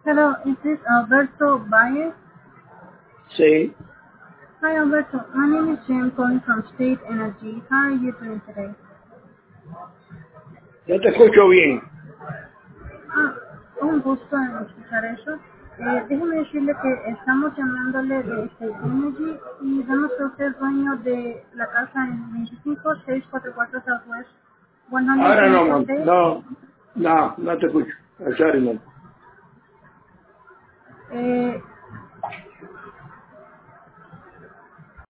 Hello, is this Alberto Baez? Sí, Hi Alberto, my name is Jim calling from State Energy. How are you doing today? no te escucho bien. Ah, un gusto en escuchar eso. Déjeme decirle que estamos llamándole de State Energy y vemos que usted es dueño de la casa en 25644 Southwest Ahora no, 124 man. State. No te escucho. I'm sorry, man.